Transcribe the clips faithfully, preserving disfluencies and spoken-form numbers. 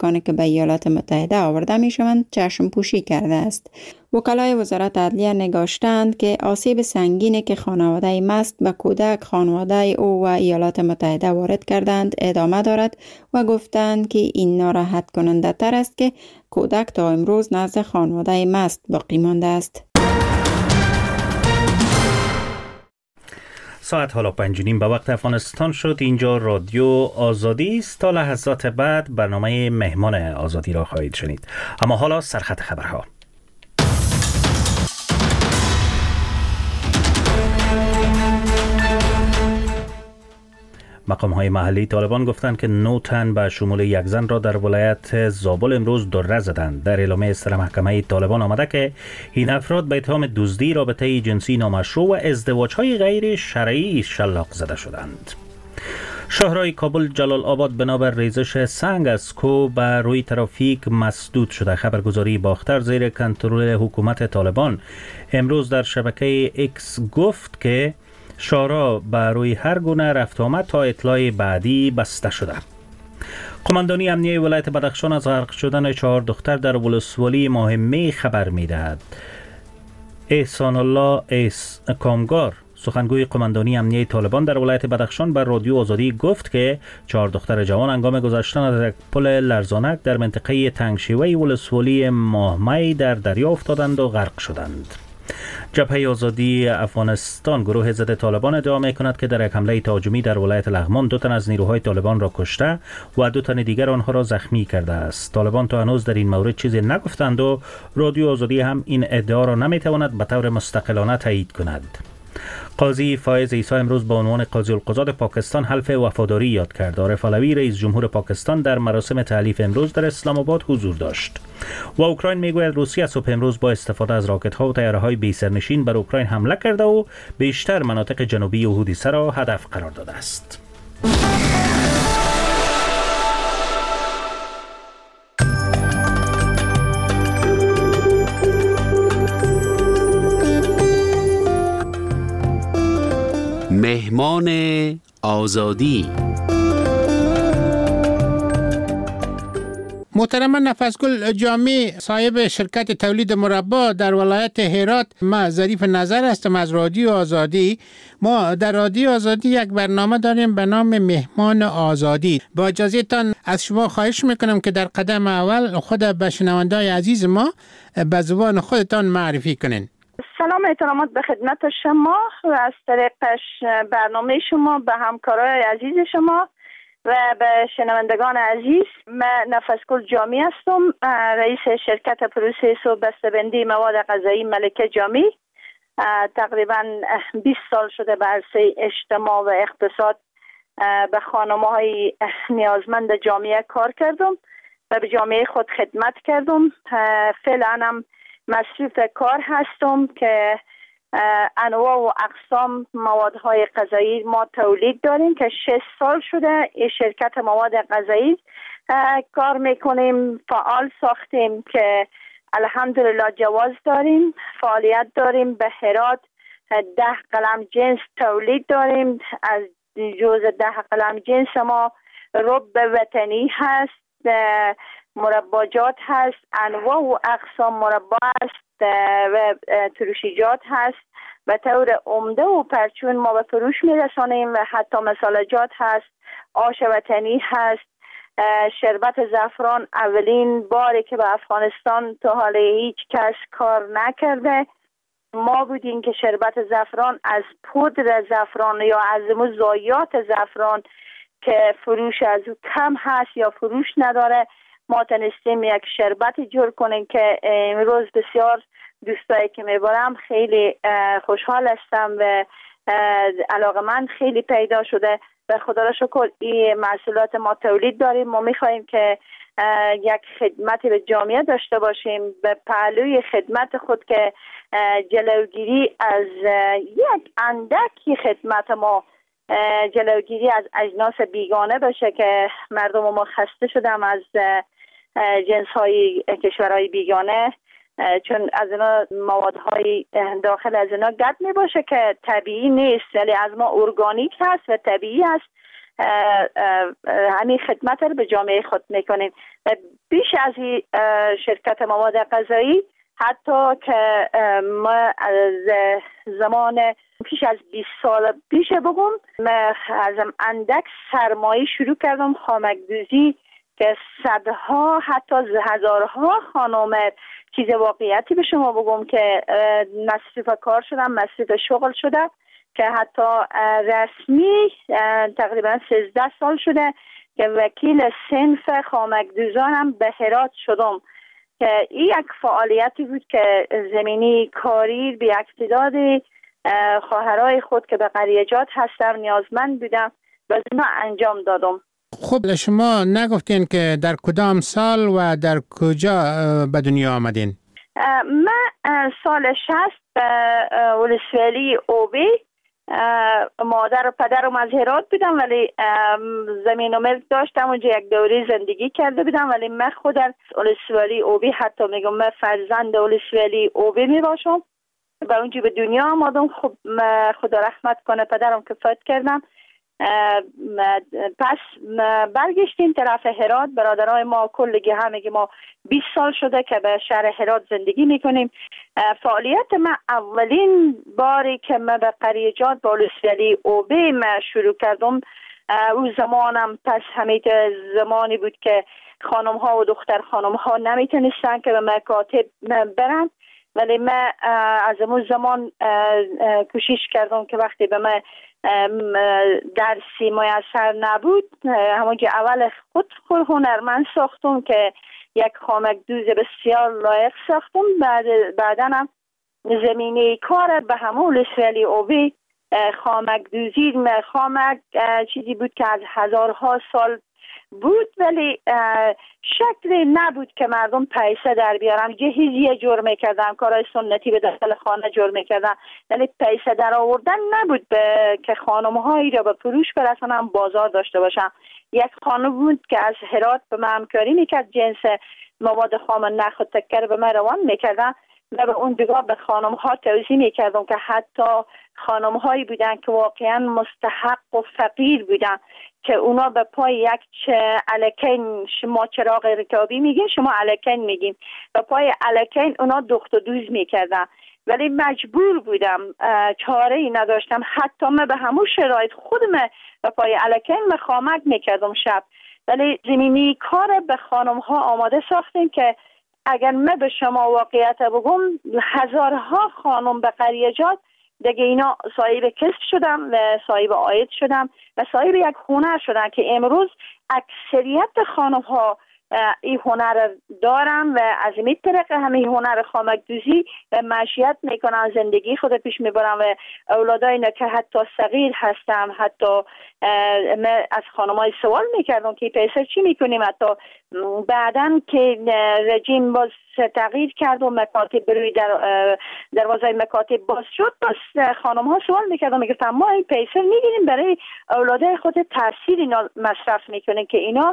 کودکانی که به ایالات متحده آورده می شوند چشم پوشی کرده است. وکلای وزارت عدلیه نگاشتند که آسیب سنگینی که خانواده مست به کودک خانواده او و ایالات متحده وارد کردند ادامه دارد و گفتند که این ناراحت کننده تر است که کودک تا امروز نزد خانواده مست باقی مانده است. ساعت حالا پنج و نیم به وقت افغانستان شد. اینجا رادیو آزادی است. تا لحظات بعد برنامه مهمان آزادی را خواهید شنید. اما حالا سرخط خبرها. مقام‌های محلی طالبان گفتند که نه تن به شمول یک زن را در ولایت زابل امروز دره زدند. در اعلامیه سر محکمه طالبان آمده که این افراد به اتهام دزدی، رابطه جنسی نامشروع و ازدواج‌های غیر شرعی شلاق زده شدند. شاهراه کابل جلال آباد بنابر ریزش سنگ از کوه بر روی ترافیک مسدود شده. خبرگزاری باختر زیر کنترل حکومت طالبان امروز در شبکه ایکس گفت که شاهراه بر روی هر گونه رفت آمد تا اطلاع بعدی بسته شده. قماندانی امنیه ولایت بدخشان از غرق شدن چهار دختر در ولسوالی ماهمه خبر می‌دهد. احسان الله ایس کامگار سخنگوی قماندانی امنیه طالبان در ولایت بدخشان بر رادیو آزادی گفت که چهار دختر جوان هنگام گذشتن از یک پل لرزانک در منطقه تنگشیوه ولسوالی ماهمه در دریا افتادند و غرق شدند. جبهه آزادی افغانستان گروه ضد طالبان ادعا می‌کند که در یک حمله تهاجمی در ولایت لغمان دو تن از نیروهای طالبان را کشته و دو تن دیگر آنها را زخمی کرده است. طالبان تا هنوز در این مورد چیزی نگفتند و رادیو آزادی هم این ادعا را نمی‌تواند به طور مستقلانه تایید کند. قاضی فایز عیسی امروز به عنوان قاضی القضات پاکستان حلف وفاداری یاد کرد. عارف علوی رئیس جمهور پاکستان در مراسم تحلیف امروز در اسلام آباد حضور داشت. و اوکراین میگوید روسیه صبح امروز با استفاده از راکت‌ها و طیاره‌های بی سرنشین بر اوکراین حمله کرده و بیشتر مناطق جنوبی اودیسه را هدف قرار داده است. مهمان آزادی. محترم نفسگل جامی صاحب شرکت تولید مربا در ولایت هرات، ما ظریف نظر هستم از رادیو آزادی. ما در رادیو آزادی یک برنامه داریم به نام مهمان آزادی. با اجازهتان از شما خواهش میکنم که در قدم اول خود به شنونده‌های عزیز ما به زبان خودتان معرفی کنین. سلام احترامات به خدمت شما و از طریق برنامه شما به همکارای عزیز شما و به شنوندگان عزیز. من نفسگل جامی هستم، رئیس شرکت پروسس و بسته‌بندی مواد غذایی ملکه جامی. تقریبا بیست سال شده به عرصه اجتماع و اقتصاد به خانم‌های نیازمند جامعه کار کردم و به جامعه خود خدمت کردم. فعلا هم مصروف کار هستم که انواع و اقسام موادهای غذایی ما تولید داریم که شش سال شده این شرکت مواد غذایی کار میکنیم. فعال ساختیم که الحمدلله جواز داریم، فعالیت داریم. به هرات ده قلم جنس تولید داریم. از جز ده قلم جنس ما رب وطنی هست، مرباجات هست، انواع و اقسام مربا هست و ترشیجات هست. به طور عمده و پرچون ما به فروش میرسانیم و حتی مسالجات هست، آش وطنی هست. شربت زعفران اولین باری که به افغانستان تا حالا هیچ کس کار نکرده ما بودیم که شربت زعفران از پودر زعفران یا از ضایعات زعفران که فروش از او کم هست یا فروش نداره، ما تونستیم یک شربت جور کنیم که امروز بسیار دوستایی که میبرم خیلی خوشحال هستم و علاقه من خیلی پیدا شده و خدا را شکر این محصولات ما تولید داریم. ما میخواییم که یک خدمتی به جامعه داشته باشیم به پهلوی خدمت خود که جلوگیری از یک اندکی خدمت ما جلوگیری از اجناس بیگانه باشه که مردم ما خسته شدم از جنس های کشورهای بیگانه، چون از اینا موادهای داخل از اینا گد می باشه که طبیعی نیست ولی از ما ارگانیک هست و طبیعی هست. همین خدمت رو به جامعه خود میکنیم بیش از شرکت مواد غذایی، حتی که ما از زمان پیش از بیست سال پیش بگم من از اندک سرمایه شروع کردم خامک دوزی که صدها حتی هزارها خانم، چیز واقعیتی به شما بگم که مصروف کار شدم، مصروف شغل شده که حتی رسمی تقریبا سیزده سال شده که وکیل صنف خامک دوزانم به هرات شدم که این یک فعالیتی بود که زمینی کاری به اقتداد خواهرای خود که به قریجات هستم نیازمند بودم و اینا انجام دادم. خب شما نگفتین که در کدام سال و در کجا به دنیا آمدین؟ من سال شصت به ولسوالی اوبی، مادر و پدرم از هرات بودم ولی زمین و ملک داشتم اونجا یک دوره زندگی کرده بودم، ولی من خود در ولسوالی اوبی حتی میگم من فرزند ولسوالی اوبی می باشم. به اونجا به دنیا آمدم. خب خدا رحمت کنه پدرم که فوت کردم. پس برگشتیم طرف هرات. برادرای ما کلگی همگی ما بیست سال شده که به شهر هرات زندگی میکنیم. فعالیت من اولین باری که من به قریجات با ولسوالی اوبی من شروع کردم، او زمانم پس همین زمانی بود که خانم ها و دختر خانم ها نمیتونستن که به مکاتب برن، ولی من از اون زمان کوشش کردم که وقتی به من درسی میسر نبود، همونجا اول خود خود هنرمند ساختم که یک خامک دوز بسیار لایق ساختم. بعد بعدنم زمینه کار به همون ولسوالی اوبی خامک دوزی خامک چیزی بود که از هزارها سال بود، ولی شکلی نبود که مردم پیسه در بیارن. جهیزیه جور میکردن، کارهای سنتی به داخل خانه جور میکردن، ولی پیسه در آوردن نبود به که خانم هایی را به فروش برسانن، بازار داشته باشن. یک خانم بود که از هرات به من همکاری میکرد، جنس مواد خام نخ و تکر به من روان میکردن و به اون دیگه به خانم ها توضیح میکردم که حتی خانم هایی بودن که واقعا مستحق و فقیر بودن که اونا به پای یک الکین، شما چراغ رکابی میگین، شما الکین میگین، به پای الکین اونا دخت و دوز میکردن، ولی مجبور بودم، چاره ای نداشتم. حتی من به همون شرایط خودم به پای الکین مخامک میکردم شب، ولی زمینی کار به خانم ها آماده ساختیم که اگر من به شما واقعیت بگم هزارها خانم به قریجات دیگه اینا صاحب کسب شدم و صاحب عاید شدم و صاحب یک هنر شدن که امروز اکثریت خانم ها این هنر دارن و از این طریق همه هنر خامک دوزی و معیشت میکنن، زندگی خود پیش میبرن و اولادای که حتی صغیر هستم، حتی من از خانمای سوال میکردم که پیسه چی میکنیم. حتی بعدن که رژیم باز تغییر کرد و مکاتب بروی در دروازه مکاتب باز شد، باز خانم ها سوال میکردم، میگفتم ما این پیسه میگیریم برای اولادای خود تحصیل اینا مصرف میکنیم که اینا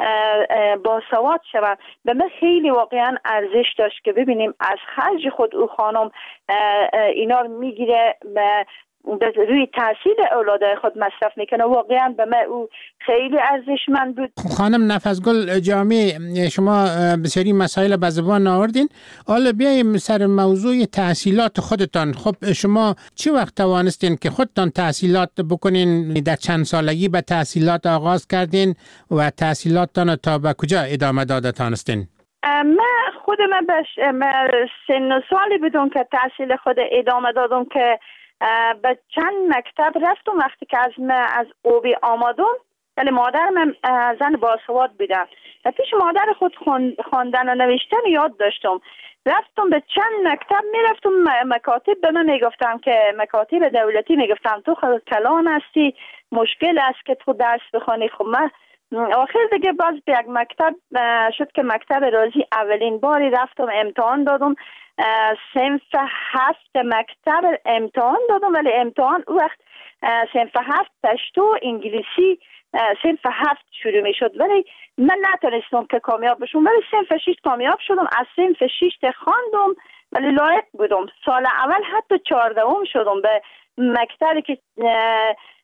با سواد شدن. به من خیلی واقعا ارزش داشت که ببینیم از خرج خود او خانم اینا میگیره روی تحصیل اولادای خود مصرف میکنه. واقعا به من او خیلی ارزشمند بود. خانم نفسگل جامی، شما بسیاری مسائل به زبان آوردین. حالا بیاییم سر موضوع تحصیلات خودتان. خب شما چی وقت توانستین که خودتان تحصیلات بکنین؟ در چند سالگی به تحصیلات آغاز کردین و تحصیلاتتان تا به کجا ادامه داده تانستین؟ من خودم به سن و سالی بدون که تحصیل خود ادامه دادم که به چند مکتب رفتم. وقتی که از من از اوبی آمدم، ولی مادر من زن باسواد بودم و پیش مادر خود خواندن و نوشتن یاد داشتم. رفتم به چند مکتب میرفتم، مکاتب به من میگفتم که مکاتب دولتی میگفتم تو خود کلان هستی، مشکل است که تو درس بخوانی. خب من آخر دیگه باز به یک مکتب شد که مکتب رازی اولین باری رفتم امتحان دادم. صنف هفت مکتب امتحان دادم، ولی امتحان او وقت صنف هفت پشتو انگلیسی صنف هفت شروع می شد، ولی من نتونستم که کامیاب بشم، ولی صنف شش کامیاب شدم. از صنف شش خواندم ولی لایق بودم. سال اول حتی چهاردهم شدم به مکتبی که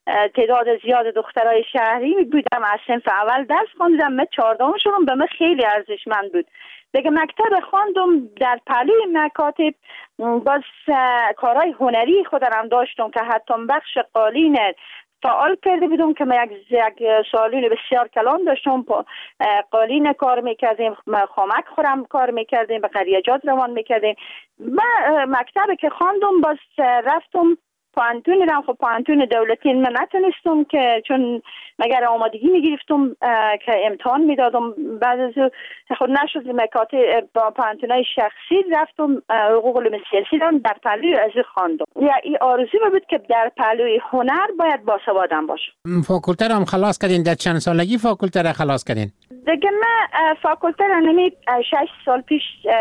تعداد زیاد دخترای شهری بودم، از صنف اول درس خواندم، من چهاردهمشون به من خیلی ارزشمند بود. دیگه مکتب خواندم، در پهلوی مکاتب باز کارهای هنری خودم داشتم که حتی بخش قالین فعال کرده بودم که من یک, یک سالون بسیار کلان داشتم، قالین کار میکردیم، خامک خورم کار میکردیم، به قریجات روان میکردیم. من مکتب که خواندم باز رفتم پانتون رم، خب پانتون دولتی من نتونستم که چون مگر آمادگی میگرفتم که امتحان میدادم، بعد از خود نشد مکاتب با پانتونای شخصی رفتم حقوق علوم سیاسی دارم، در پهلوی از خواندم. یا این آرزو بود که در پهلوی هنر باید باسوادم باشم. فاکولته هم خلاص کردین؟ در چند سالگی فاکولته را خلاص کردین؟ دیگه من فاکولته را نمی شش سال پیش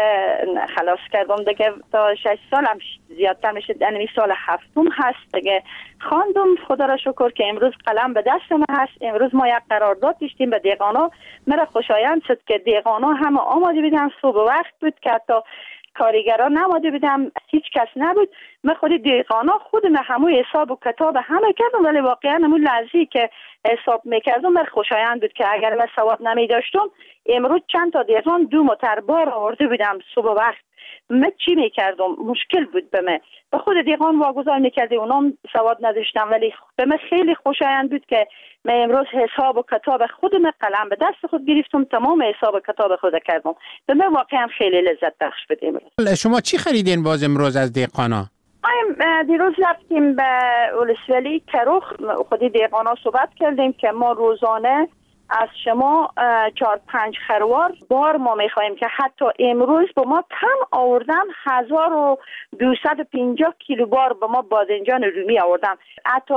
خلاص کردم دیگه، تا شش سال هم زیادتر میشه، نمی سال هفتم هست دیگه خواندم. خدا را شکر که امروز قلم به دست من هست. امروز ما یک قرارداد داشتیم به دیقانا، مرا خوشایند شد که دیقانا همه آماده بودن، صبح وقت بود که حتی کارگران نماده بودم، هیچ کس نبود. من خود دیقانا خودم همون حساب و کتاب همه کردم، ولی واقعا همون لحظه‌ای که حساب میکردم من خوشایند بود که اگر من سواد نمی داشتم امروز چند تا دیقان دو موتر بار آورده بودم صبح وقت، من چی میکردم؟ مشکل بود به من. به خود دیقان واگذار میکردی، اونام سواد نداشتم، ولی به من خیلی خوشایند بود که من امروز حساب و کتاب خودم قلم به دست خود گرفتم، تمام حساب و کتاب خود کردم. به من واقعا خیلی لذت بخش بود امروز. شما چی خریدین باز امروز از دیقانا؟ دیروز رفتیم به ولسوالی کروخ، خودی دیقانا صحبت کردیم که ما روزانه از شما چهار پنج خروار بار ما میخواییم که حتی امروز با ما کم آوردن هزار و دویست و پنجاه کیلو بار با ما بادنجان رومی آوردن. حتی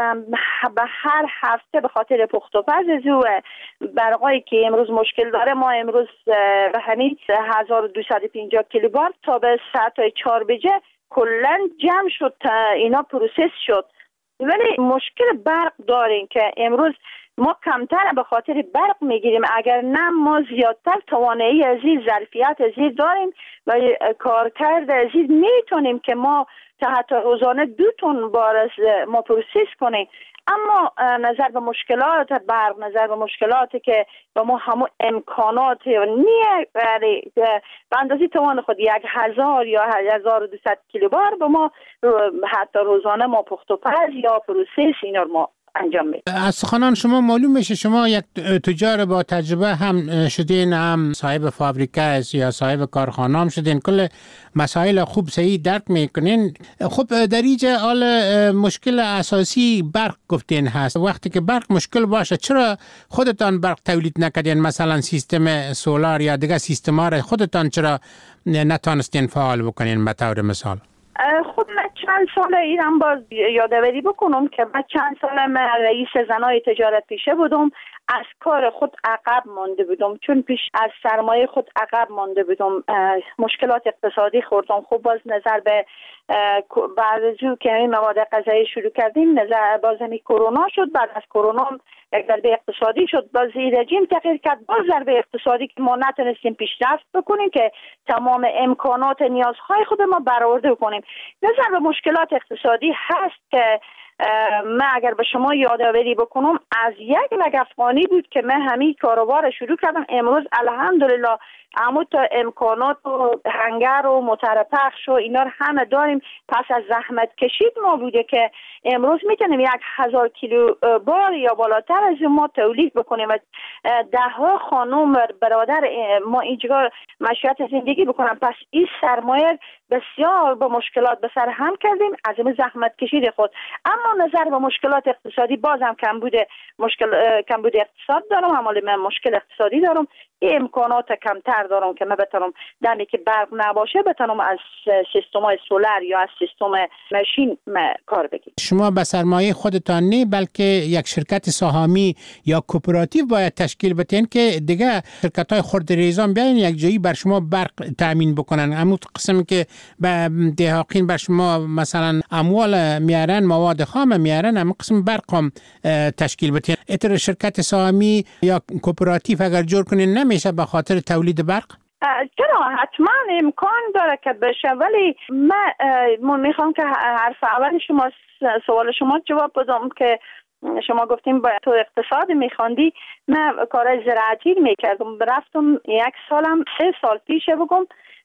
به هر هفته به خاطر پخت و پز و برقایی که امروز مشکل داره ما امروز به همین هزار و دویست و پنجاه کیلو بار تا به ساعت چهار بجه کلن جمع شد، اینا پروسس شد. ولی مشکل برق داریم که امروز ما کمتر به خاطر برق میگیریم، اگر نه ما زیادتر توانایی از این ظرفیت از این داریم و کارکرد از این میتونیم که ما تا حتی روزانه دو تن بار از ما پروسس کنیم. اما نظر به مشکلات برق، نظر به مشکلاتی که با ما همون امکانات نیه به اندازه توان خود یک هزار یا هزار و دویست کیلو بار با ما حتی روزانه ما پخت و پز یا پروسس اینا رو ما انجام میدیم. از سخنان شما معلوم میشه شما یک تجار با تجربه هم شدین، هم صاحب فابریکه یا صاحب کارخانه هم شدین، کل مسائل خوب صحیح درک میکنین. خب در اینجا حال مشکل اساسی برق گفتین هست. وقتی که برق مشکل باشه چرا خودتان برق تولید نکردین؟ مثلا سیستم سولار یا دیگه سیستما را خودتان چرا نتونستین فعال بکنین به طور مثال؟ خب من چند سال ایران باز یادآوری بکنم که من چند سال من رئیس زنای تجارت پیشه بودم، از کار خود عقب مانده بودم، چون پیش از سرمایه خود عقب مانده بودم، مشکلات اقتصادی خوردم. خب باز نظر به بعد از او که این مواد غذایی شروع کردیم نظر باز همی کرونا شد، بعد از کرونا یک ضربه اقتصادی شد، باز رژیم تغییر کرد، باز ضربه اقتصادی که ما نتونستیم پیشرفت بکنیم که تمام امکانات نیازهای خود ما برآورده کنیم. نظر به مشکلات اقتصادی هست که من اگر به شما یادآوری بکنم از یک لگ افغانی بود که من همین کاروبار شروع کردم. امروز الحمدلله اما تا امکانات و هنگر و موتر پخش و اینا رو همه داریم. پس از زحمت کشید ما بوده که امروز میتونیم یک هزار کیلو بار یا بالاتر از ما تولید بکنیم و ده ها خانم برادر ما اینجا مشروعیت زندگی بکنم. پس این سرمایه بسیار با مشکلات به سر هم کردیم از این زحمت کشید خود. اما نظر به مشکلات اقتصادی بازم کم بوده، مشکل کم بوده اقتصاد دارم، حمال من مشکل اقتصادی دارم، امکانات کمتر دارم که من بتونم دمی که برق نباشه بتونم از سیستم های سولر یا از سیستم ماشین کار بگیرم. شما به سرمایه خودتان نه بلکه یک شرکت سهامی یا کوپراتیو باید تشکیل بدین که دیگه شرکت های خرد ریزان بیاین یک جایی بر شما برق تامین بکنن. همون قسمی که به دهاقین بر شما مثلا اموال میارن، مواد خام میارن، همون قسم برق هم تشکیل بدین. اتر شرکت سهامی یا کوپراتیو اگر جور کنین نمیشه به خاطر تولید برق؟ چرا حتما امکان داره که بشه، ولی من میخوام که حرف اول شما سوال شما جواب بدم که شما گفتیم با تو اقتصاد میخواندی. من کار زراعتی میکردم، رفتم یک سالم سه سال پیش بگم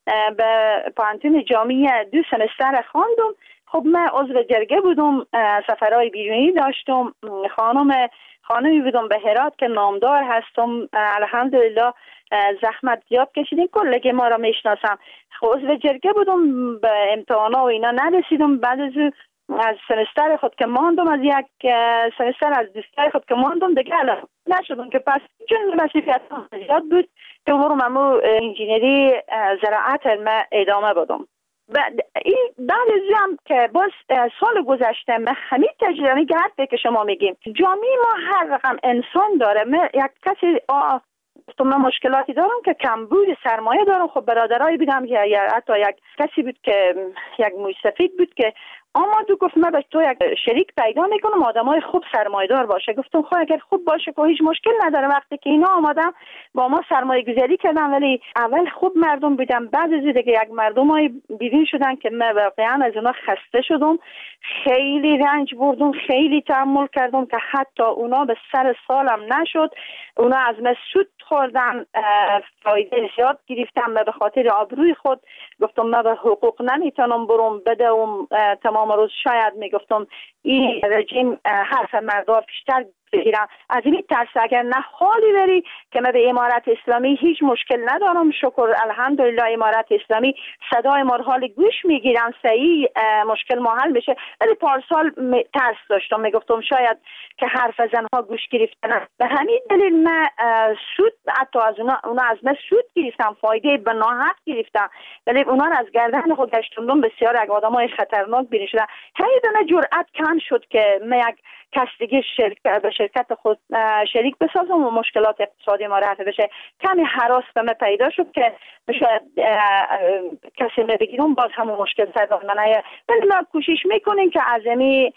به پانتون جامعه دو سمستر خواندم. خب من عضو جرگه بودم، سفرهای بیرونی داشتم، خانم خانمی بودم به هرات که نامدار هستم، الحمدلله زحمت زیاد کشیدیم، کلگی ما را میشناسم. خب عضو جرگه بودم، به امتحانا و اینا نرسیدم. بعد از از سمستر خود که ماندم، از یک سمستر از دوستای خود که ماندم دیگه نشدم که پس چون مسئولیت زیاد بود که برم امو انجینری زراعت ما ادامه بدم. بعد بعد از هم که باز سال گذشته من همین تجربه گرد که شما میگیم جامعه ما هر رقم انسان داره. من یک کسی تو من مشکلاتی دارم که کمبود سرمایه دارم. خب برادرای بودم یا, یا حتی یک کسی بود که یک موسفید بود که اما تو گفت من به تو یک شریک پیدا میکنم آدمای خوب سرمایه دار باشه. گفتم خب اگر خوب باشه که هیچ مشکل نداره. وقتی که اینا آمدم با ما سرمایه گذاری کردم، ولی اول خوب مردم بودم، بعد از دیگه یک مردمای بیرون شدن که من واقعا از اونا خسته شدم، خیلی رنج بردم، خیلی تحمل کردم که حتی اونا به سر سالم نشد. اونا از من سود خوردن، فایده زیاد گرفتم. من به خاطر آبروی خود گفتم من به حقوق نمیتونم برم بدم تمام روز. شاید میگفتم این رژیم حرف مردم بیشتر بگیرم. از این ترس اگر نه حالی بری که من به امارت اسلامی هیچ مشکل ندارم، شکر الحمدلله امارت اسلامی صدای ما حال گوش میگیرن، صحیح مشکل ما حل بشه. ولی پارسال ترس داشتم، میگفتم شاید که حرف زنها گوش گرفتن. به همین دلیل من سود حتی از اونا, اونا از من سود گرفتم، فایده به ناحق گرفتم، ولی اونا را از گردن خود گشتوندم. بسیار یک آدمای خطرناک بیرون شدن. همین دونه جرأت کم شد که من یک کس دیگه شرکت به شرکت خود شریک بسازم و مشکلات اقتصادی ما رفع بشه. کمی هراس به من پیدا شد که شاید کسی من بگیرم باز همون مشکل سر من. ولی ما کوشش میکنیم که از این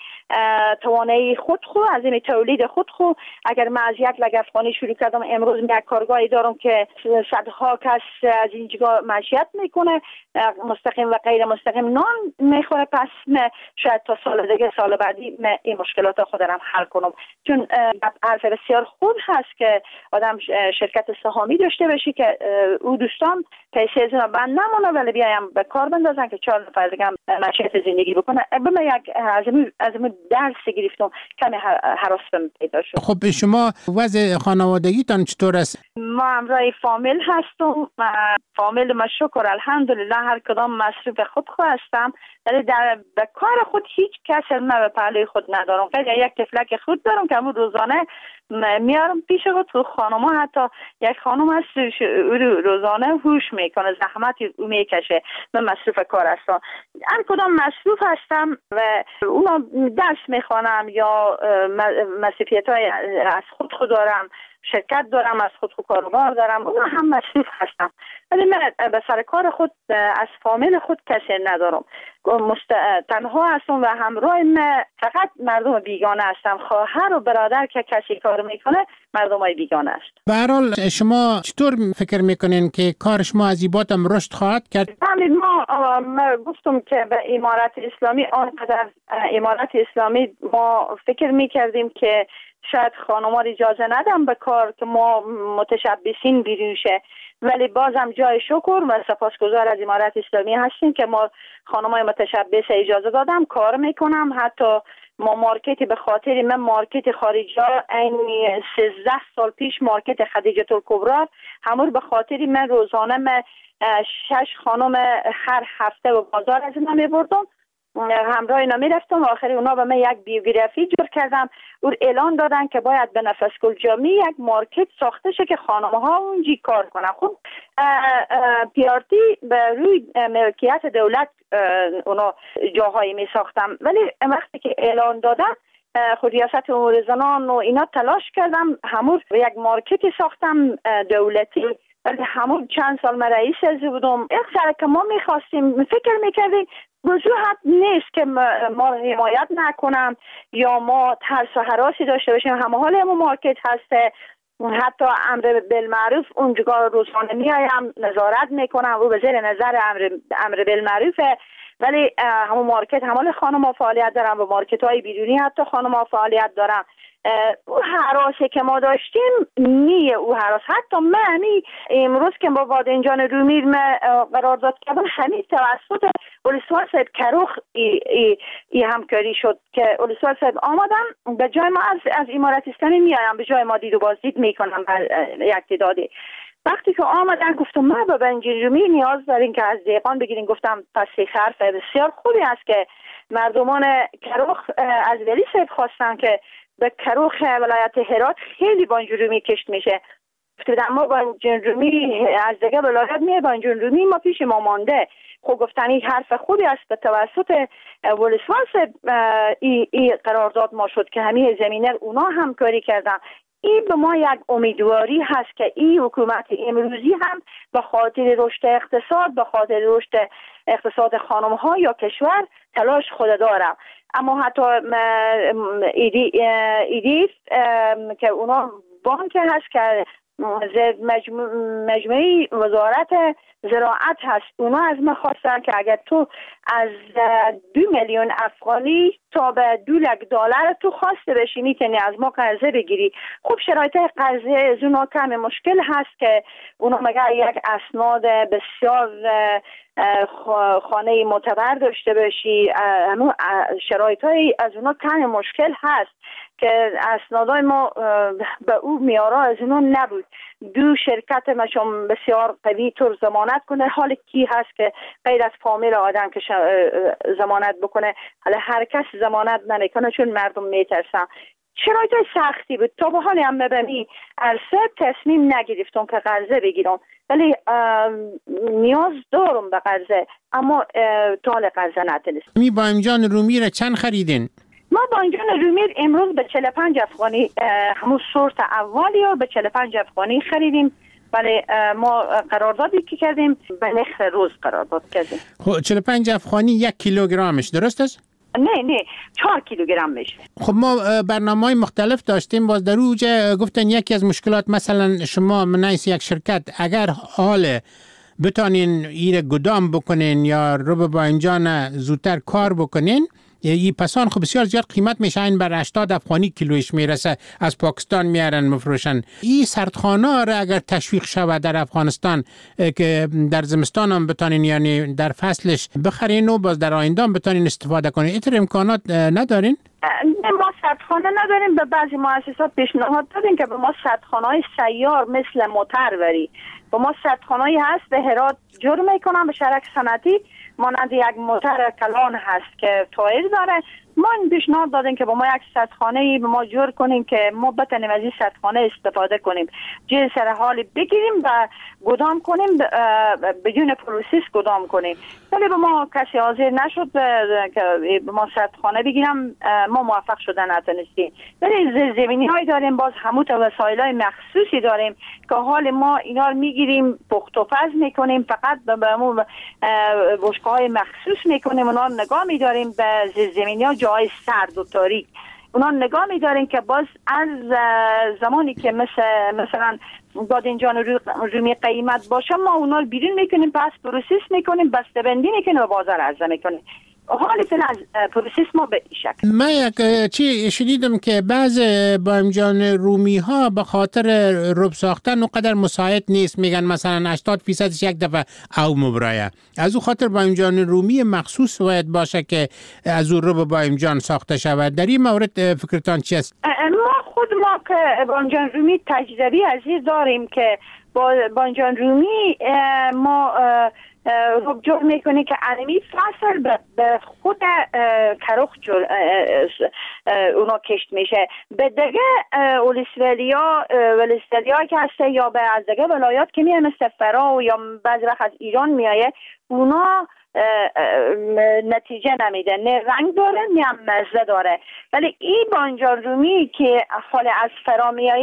توانایی خود خود از این تولید خود خود اگر من از یک لگدخانه شروع کردم، امروز یک کارگاهی دارم که صدها کس از اینجا معیشت میکنه، مستقیم و غیر مستقیم نان میخوره. پس من شاید تا سال دیگه سال بعدی من این مشکلات خودم حل کنم. چون حرف بسیار خوب هست که آدم شرکت سهامی داشته باشه که او دوستان پیسه از من بند نمونه ولی بیایم به کار بندازن که چهار نفر دیگه معیشت زندگی بکنه. به من یک از من درس گرفتم، کمی هراس بهم پیدا شد. خب شما وضع خانوادگیتان چطور است؟ ما همراه فامیل هستم. فامیل ما شکر الحمدلله هر کدام مصروف خود خود هستم، ولی در به کار خود هیچ کس من به پهلوی خود ندارم. خیلی یک تفلک خود دارم که همون روزانه میارم پیش خود. تو خانم ها حتی یک خانم هست روزانه هوش میکنه، زحمتی او میکشه. من مصروف کار هستم، هر کدام مصروف هستم و اونا درس میخوانم یا مصروفیت های از خود خود دارم، شرکت دارم، از خود خود کاروبار دارم، اونا هم مصروف هستم. ولی من به سر کار خود از فامیل خود کسی ندارم، مست... تنها هستم و همراه من فقط مردم بیگانه هستم. خواهر و برادر که کسی کار میکنه مردم های بیگانه است. به هر حال شما چطور فکر میکنین که کار شما از این باتم رشد خواهد کرد؟ همین ما, ما گفتم که به امارت اسلامی آنقدر امارت اسلامی ما فکر میکردیم که شاید خانم‌ها اجازه ندم به کار که ما متشبثین بیرون شه، ولی بازم جای شکر و سپاسگزار از امارت اسلامی هستیم که ما خانم‌های متشبث اجازه دادم کار میکنم. حتی ما مارکتی به خاطر من مارکت خارجی این سیزده سال پیش مارکت خدیجه الکبری همون به خاطر من روزانه من شش خانم هر هفته به بازار از اینا میبردم، همراه اینا میرفتم و آخری اونا به من یک بیوگرافی جور کردم. او اعلان دادن که باید به نفسگل جامعه یک مارکت ساخته شه که خانم ها اونجی کار کنن. خب پیارتی به روی ملکیت دولت اونا جاهایی می ساختم، ولی وقتی که اعلان دادن خود ریاست امور زنان و اینا تلاش کردم همون یک مارکتی ساختم دولتی. ولی همون چند سال من رئیس از بودم. یک سر که ما میخواستیم فکر میکردیم وجوهت نیست که ما حمایت نکنم یا ما ترس و هراسی داشته باشیم، همه حال همون مارکت هسته حتی امر بالمعروف اونجا روزانه میایم نظارت میکنم، او به زیر نظر امر امر بالمعروفه، ولی همون مارکت همال خانم‌ها فعالیت دارن و مارکت های بیرونی حتی خانم‌ها فعالیت دارن. او حراسی که ما داشتیم نیه او حراس. حتی من امروز که با بادنجان رومی قرارداد کردم همین توسط اولسوار صاحب کروخ ای, ای, ای همکاری شد که اولسوار صاحب آمدن به جای ما از, از اماراتستان میایم، به جای ما دید و بازدید میکنم یک تعدادی. وقتی که آمدن گفتم ما با بادنجان رومی نیاز داریم که از دیقان بگیریم. گفتم پس حرف بسیار خوبی است که مردمان کروخ از ولی صاحب خواستن که به کروخ ولایت هرات خیلی بادنجان رومی کشت میشه. گفتم ما بادنجان رومی از دیگه ولایت میه، بادنجان رومی ما پیش ما مانده. خب گفتن این حرف خوبی است. به توسط ولسواس ای, ای قرارداد ما شد که همه زمینه اونا همکاری کردن. این به ما یک امیدواری هست که این حکومت امروزی هم به خاطر رشد اقتصاد، به خاطر رشد اقتصاد خانم ها یا کشور تلاش خود دارم. اما حتی ایدی ایدیف که اونا بانک هست که مجموعه وزارت زراعت هست، اونا از من خواستن که اگر تو از دو میلیون افغانی تا به دو لک دلار تو خواسته بشی میتونی از ما قرضه بگیری. خب شرایط قرضه از اونا کم مشکل هست که اونا مگر یک اسناد بسیار خانه معتبر داشته باشی. شرایط های از اونا کم مشکل هست که اسنادای ما به او میارا از اونا نبود. دو شرکت مشام بسیار قوی طور ضمانت کنه. حال کی هست که غیر از فامیل آدم که ضمانت بکنه؟ حالا هر کس ضمانت نمیکنه چون مردم میترسن. شرایط سختی بود. تا به حال هم مبنی عرصه تصمیم نگرفتم که قرضه بگیرم، ولی نیاز دارم به قرضه، اما طال قرضه نتونستم. می بادنجان رومی را چند خریدین؟ ما بادنجان رومی امروز به چهل و پنج افغانی همون سورت اولی رو به چهل و پنج افغانی خریدیم. ولی ما قراردادی که کردیم به نرخ روز قرارداد کردیم. خب چهل و پنج افغانی یک کیلوگرمش درست است؟ نه نه چهار کیلوگرم میشه. خب ما برنامه‌های مختلف داشتیم. باز در اوجه گفتن یکی از مشکلات مثلا شما منیس یک شرکت اگر حال بتانین ایره گدام بکنین یا رو به بادنجان زودتر کار بکنین، این پسان خب بسیار زیاد قیمت میشه، این بر هشتاد افغانی کیلویش میرسه، از پاکستان میارن مفروشن. این سردخانه را اگر تشویق شود در افغانستان که در زمستان هم بتانین یعنی در فصلش بخرین و باز در آینده هم بتانین استفاده کنین، اینطور امکانات ندارین؟ ما سردخانه نداریم. به بعضی مؤسسات پیشنهاد دادیم که به ما سردخانه‌های سیار مثل موتروری، به ما سردخانه‌ای هست به هرات جور میکنن به شرک صنعتی مانند یک موتر کلان هست که تایر داره. ما این پیشنهاد دادیم که با ما یک سردخانه‌ای به ما جور کنیم که ما بتونیم از این سردخانه استفاده کنیم، جای سر حال بگیریم و گدام کنیم، بدون پروسس گدام کنیم. ولی به ما کسی حاضر نشد که به ما سردخانه بگیرم، ما موفق شدن نتونستیم. ولی زمینی‌هایی داریم، باز همون وسایل‌های مخصوصی داریم که حال ما اینا رو میگیریم پخت و پز میکنیم، فقط به همون بشقه‌های مخصوص میکنیم، اونا نگاه می‌داریم به زمینی‌ها جای سرد و تاریک، اونا نگاه می‌داریم که باز از زمانی که مثل مثلا بادنجان رومی قیمت باشه ما اونا رو بیرون میکنیم، پس پروسس میکنیم، بسته بندی میکنیم و بازار عرضه میکنیم. حالی فعلا از پروسس ما به این شکل. من یک چی شنیدم که بعض بادنجان رومی ها به خاطر رب ساختن اونقدر مساعد نیست، میگن مثلا هشتاد درصدش یک دفعه او مبرایه. از اون خاطر بادنجان رومی مخصوص باید باشه که از اون رب بادنجان ساخته شود. در این مورد فکرتان چی است؟ ما خود ما که بادنجان رومی تجربی عزیز داریم که با بادنجان رومی ما رب جور میکنه که انمی فصل به خود کروخ جور اونا کشت میشه. به دیگه ولسوالیا ولسوالیا که هسته یا به از دیگه ولایات که میه مثل فرا یا بعضی وقت از ایران میایه، اونا نتیجه نمیده، نه رنگ داره نه مزه داره. ولی این بادنجان رومی که حال از فرا میایه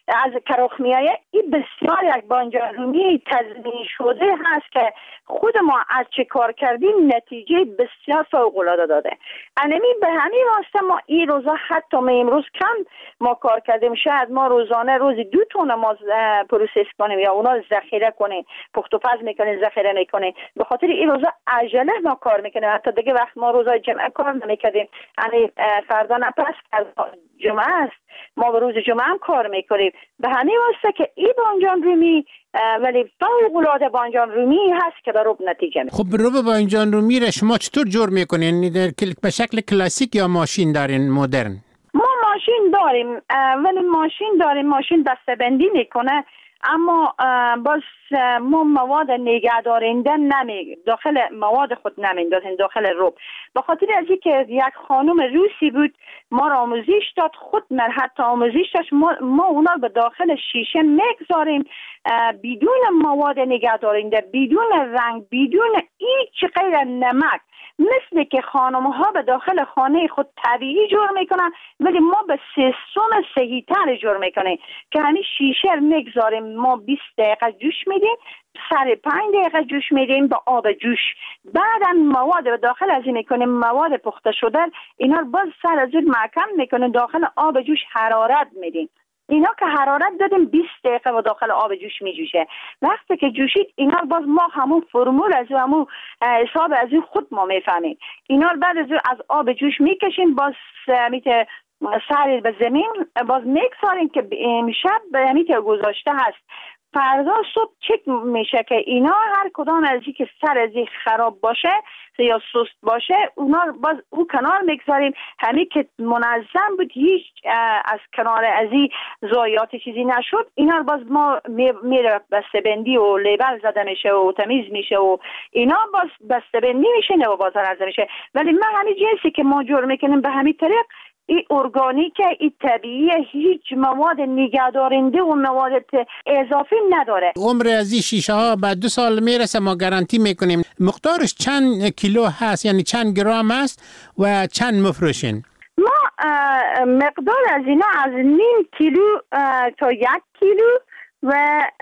از کراخ میایه، این بسیار یک بانجان رومی تضمین شده هست که خود ما از چه کار کردیم نتیجه بسیار فوق العاده داده. انمی به همین واسطه ما این روزا حتی ما امروز کم ما کار کردیم، شاید ما روزانه روزی دو تون ما پروسس کنیم یا اونا ذخیره کنیم، پخت و پز میکنیم، ذخیره میکنیم. به خاطر این روزا عجله ما کار میکنیم. حتی دیگه وقت ما روزای جمعه کار نمیکردیم، یعنی فردا نه پس جمعه است، ما به روز جمعه هم کار میکنیم. به همین واسطه که این بانجان رومی ولی فوق العاده بانجان رومی هست که به رب نتیجه میده. خب رب بانجان رومی را شما چطور جور میکنین؟ به شکل کلاسیک یا ماشین دارین مدرن؟ ما ماشین داریم، ولی ماشین داریم ماشین دسته‌بندی میکنه، اما باز ما مواد نگهدارنده نمی داخل مواد خود نمیندازیم داخل رب. به خاطر از اینکه یک خانم روسی بود ما را آموزش داد، خود من حتی آموزش داشت، ما, ما اونا به داخل شیشه میگذاریم بدون مواد نگهدارنده، بدون رنگ، بدون هیچ غیر نمک، مثل که خانم ها به داخل خانه خود طبیعی جور میکنن، ولی ما به سیستم صحیح تر جور میکنیم که همین شیشه میگذاریم. ما بیست دقیقه جوش میدیم، سر پنج دقیقه جوش میدیم با آب جوش. بعدا مواد به داخل از این میکنیم، مواد پخته شده اینا رو باز سر از اون محکم میکنیم، داخل آب جوش حرارت میدیم. اینا که حرارت دادیم بیست دقیقه و داخل آب جوش می جوشه. وقتی که جوشید اینا باز ما همون فرمول از همون حساب از این خود ما میفهمیم. اینا بعد از از آب جوش میکشیم، باز میته سر به زمین باز میکساریم که امشب میته گذاشته هست، فردا صبح چک میشه که اینا هر کدام از این که سر از این خراب باشه یا سست باشه اونا باز او کنار میگذاریم. همین که منظم بود، هیچ از کنار از این ضایعات چیزی نشد، اینا باز ما میره بسته‌بندی و لیبل زده میشه و تمیز میشه و اینا باز بسته‌بندی میشه و بازار عرضه میشه. ولی من همین جنسی که ما جور میکنیم به همین طریق، این ارگانیکه، این طبیعی، هیچ مواد نگهدارنده و مواد اضافی نداره. عمر از این شیشه ها بعد دو سال میرسه، ما گارانتی میکنیم. مقدارش چند کیلو هست، یعنی چند گرم است و چند مفروشین؟ ما مقدار از اینا از نیم کیلو تا یک کیلو و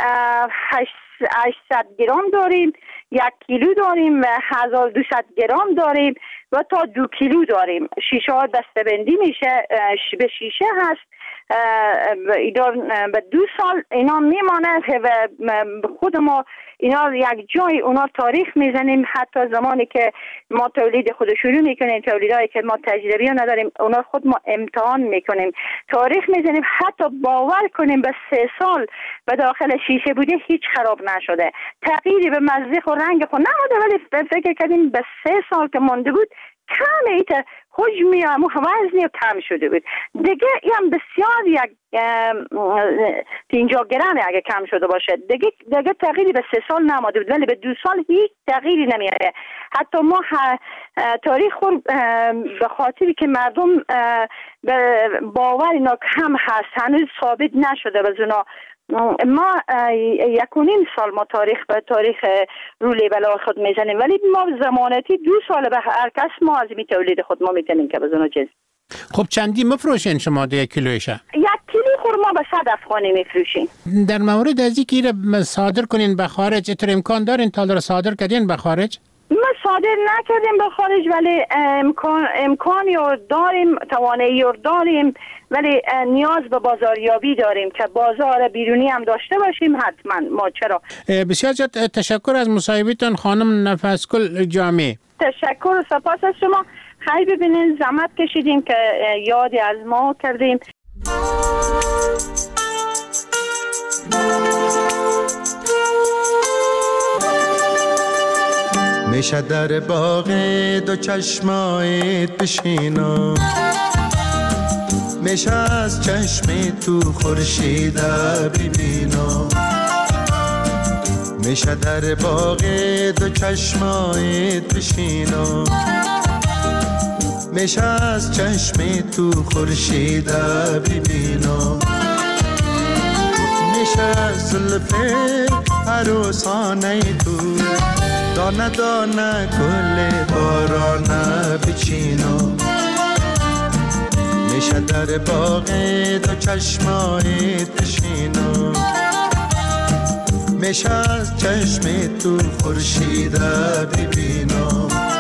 هشتصد گرم داریم، یک کیلو داریم و هزار و دویست گرم داریم و تا دو کیلو داریم. شیشه ها دسته‌بندی میشه، به شیشه هست، به دو سال اینا میمانه و خود ما اینا یک جای اونا تاریخ میزنیم. حتی زمانی که ما تولید خود شروع میکنیم، تولیدایی که ما تجربی نداریم اونا خود ما امتحان میکنیم، تاریخ میزنیم، حتی باور کنیم به سه سال به داخل شیشه بوده هیچ خراب نشده، تغییری به مزه و رنگ خود نموده، ولی فکر کردیم به سه سال که مانده بود کم ایت حجمی و وزنی کم شده بود دیگه. این بسیار یک پنجاه گرم اگه کم شده باشه دیگه دیگه تغییری به سه سال نماده بود، ولی به دو سال هیچ تغییری نمیاره. حتی ما تاریخ خود به خاطری که مردم باور اینا کم هست هنوز ثابت نشده به اونا، ما یک و نیم سال ما تاریخ به تاریخ رو لیبل خود میزنیم، ولی ما زمانتی دو سال به هر کس ما از این تولید خود ما میتونیم که بزنو چیز. خب چندی مفروشین شما ده یک کیلویشه؟ یک کیلو خور ما به صد افغانی میفروشیم. در مورد از اینکه را صادر کنین به خارج، اتر امکان دارین تا را صادر کردین به خارج؟ ما صادر نکردیم به خارج، ولی امکان امکانی رو داریم، توانایی رو داریم، ولی نیاز به بازاریابی داریم که بازار بیرونی هم داشته باشیم حتما. ما چرا؟ بسیار زیاد تشکر از مصاحبتان خانم نفسگل جامی. تشکر و سپاس از شما. خیلی ببینین زحمت کشیدیم که یادی از ما کردیم. میشه در باغ دو چشمایت بشینم، میشه از چشم تو خورشید ببینم، میشه در باغ دو چشمایت بشینم، میشه از چشم تو خورشید ببینم، میشه از زلف عروسانه تو دانه دانه گل بارانه بچینم، میشه در باغ دو چشمای تشینم، میشه از چشم تو خورشید ببینم.